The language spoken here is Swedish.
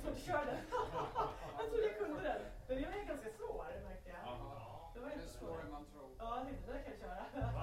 jättesvårt att köra den. Jag trodde jag kunde den. Den är ganska svår, märkte jag. Ja. Det var Det är jättesvår. svårare än man tror. Ja, jag tänkte, det kan jag köra.